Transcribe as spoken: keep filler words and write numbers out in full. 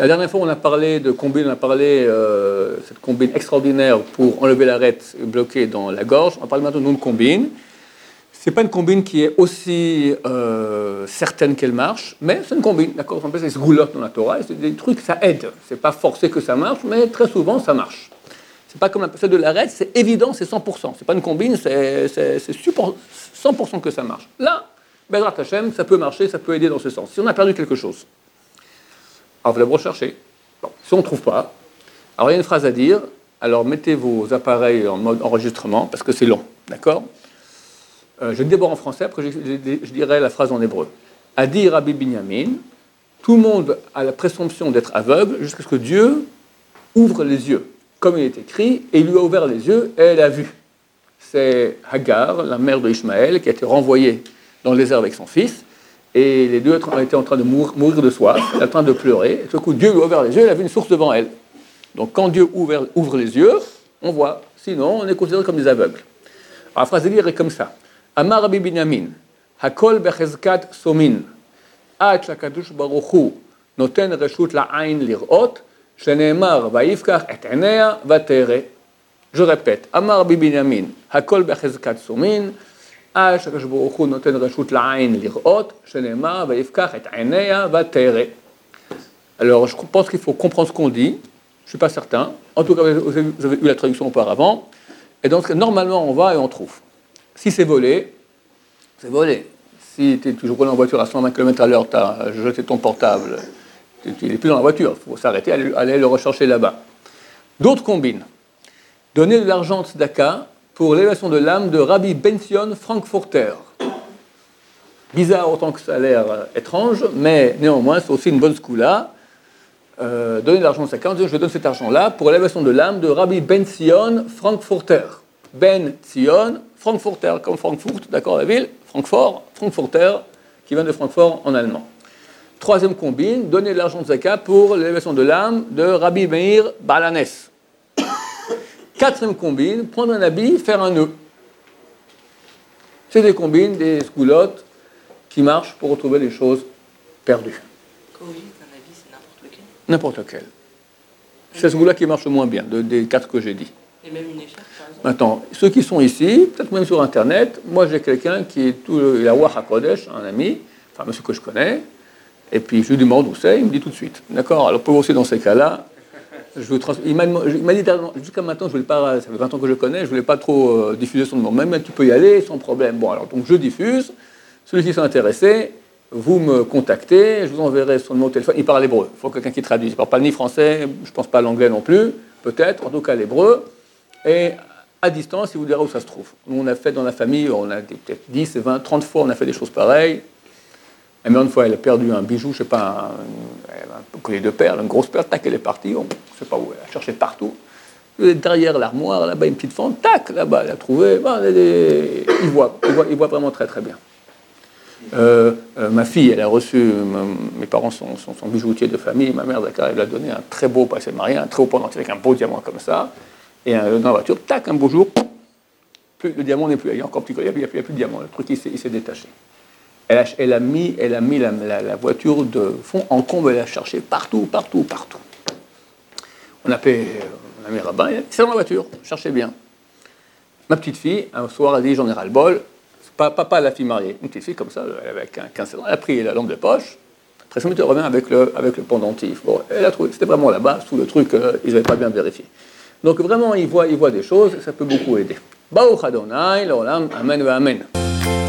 La dernière fois, on a parlé de combine, on a parlé euh, cette combine extraordinaire pour enlever l'arête bloquée dans la gorge. On va parler maintenant d'une combine. C'est pas une combine qui est aussi euh, certaine qu'elle marche, mais c'est une combine, d'accord? On appelle ça des roulottes dans la Torah, et c'est des trucs, ça aide. C'est pas forcé que ça marche, mais très souvent, ça marche. C'est pas comme celle de l'arête, c'est évident, c'est cent pour cent. C'est pas une combine, c'est, c'est, c'est cent pour cent que ça marche. Là, Bezrat Hashem, ça peut marcher, ça peut aider dans ce sens. Si on a perdu quelque chose, alors vous allez rechercher. Bon, si on ne trouve pas, alors il y a une phrase à dire, alors mettez vos appareils en mode enregistrement, parce que c'est long, d'accord? euh, Je vais d'abord en français, après je, je, je dirai la phrase en hébreu. Adi Rabbi Binyamin, tout le monde a la présomption d'être aveugle jusqu'à ce que Dieu ouvre les yeux, comme il est écrit, et il lui a ouvert les yeux, et elle a vu. C'est Hagar, la mère de Ishmaël, qui a été renvoyée dans le désert avec son fils, et les deux étaient en train de mourir, mourir de soif, elle était en train de pleurer, et tout coup, Dieu lui a ouvert les yeux, elle a vu une source devant elle. Donc quand Dieu ouvre, ouvre les yeux, on voit, sinon on est considéré comme des aveugles. Alors la phrase de lire est comme ça. Amar Rabbi Binyamin, Hakol bechezkat somin, Ad shakadosh baruch hu, noten reshut la'ain lirot, sheneemar va'ifkach et enea vatere. Je répète, Amar Rabbi Binyamin, Hakol bechezkat somin, Ad shakadosh baruch hu, noten reshut la'ain lirot, sheneemar va'ifkach et enea vatere. Alors je pense qu'il faut comprendre ce qu'on dit. Je ne suis pas certain. En tout cas, vous avez eu la traduction auparavant. Et donc, normalement, on va et on trouve. Si c'est volé, c'est volé. Si tu es toujours roulé en voiture à cent vingt kilomètres à l'heure, tu as jeté ton portable, tu n'es plus dans la voiture, il faut s'arrêter, aller, aller le rechercher là-bas. D'autres combinent. Donner de l'argent tzedaka pour l'élévation de l'âme de Rabbi Benzion Frankfurter. Bizarre autant que ça a l'air étrange, mais néanmoins, c'est aussi une bonne skoula. Euh, donner de l'argent tzedaka, je donne cet argent-là pour l'élévation de l'âme de Rabbi Benzion Frankfurter. Ben Zion, Frankfurter, comme Frankfurt, d'accord, la ville, Francfort, Frankfurter, qui vient de Francfort en allemand. Troisième combine, donner de l'argent de zakat pour l'élévation de l'âme de Rabbi Meir Balanes. Quatrième combine, prendre un habit, faire un nœud. C'est des combines, des scoulottes qui marchent pour retrouver les choses perdues. Quand vous dites un habit, c'est n'importe lequel? N'importe lequel. C'est ce goût-là qui marche le moins bien, de, des quatre que j'ai dit. Et même une écharpe, par exemple? Maintenant, ceux qui sont ici, peut-être même sur Internet, moi j'ai quelqu'un qui est tout, il a Wach HaKodesh, un ami, enfin monsieur que je connais, et puis je lui demande où c'est, il me dit tout de suite. D'accord? Alors pour aussi dans ces cas-là, je veux trans... il, m'a, il m'a dit jusqu'à maintenant, je voulais pas, ça fait vingt ans que je le connais, je ne voulais pas trop euh, diffuser son nom. Même tu peux y aller sans problème. Bon, alors donc je diffuse, ceux qui sont intéressés, vous me contactez, je vous enverrai son numéro de téléphone. Il parle hébreu, il faut quelqu'un qui traduise. Il ne parle pas ni français, je ne pense pas l'anglais non plus, peut-être, en tout cas l'hébreu. Et à distance, il vous dira où ça se trouve. Nous, on a fait dans la famille, on a peut-être dix, vingt, trente fois, on a fait des choses pareilles. Et même une fois, elle a perdu un bijou, je ne sais pas, un, un collier de perles, une grosse perle, tac, elle est partie, on ne sait pas où, elle a cherché partout. Derrière l'armoire, là-bas, une petite fente, tac, là-bas, elle a trouvé. Bon, elle est, il, voit, il, voit, il voit vraiment très, très bien. Euh, euh, ma fille, elle a reçu, mes parents sont, sont, sont bijoutiers de famille, ma mère, d'accord, elle lui a donné un très beau passé marié, un très beau pendentif avec un beau diamant comme ça. Et euh, dans la voiture, tac, un beau jour, plus, le diamant n'est plus là, il y a encore petit, il n'y a, a, a plus de diamant, le truc il s'est, il s'est détaché. Elle a, elle a mis, elle a mis la, la, la voiture de fond en comble, elle a cherché partout, partout, partout. On a fait, on a mis un rabbin, c'est dans la voiture, cherchez bien. Ma petite fille, un soir, elle dit, j'en ai ras le bol, pas, papa la fille mariée, une petite fille comme ça, elle avait quinze ans, elle a pris la lampe de poche, après ça, elle revient avec le, avec le pendentif. Bon, elle a trouvé, c'était vraiment là-bas, sous le truc, euh, ils n'avaient pas bien vérifié. Donc vraiment, il voit, il voit des choses, ça peut beaucoup aider. Baruch Adonai, l'olam, amen wa amen.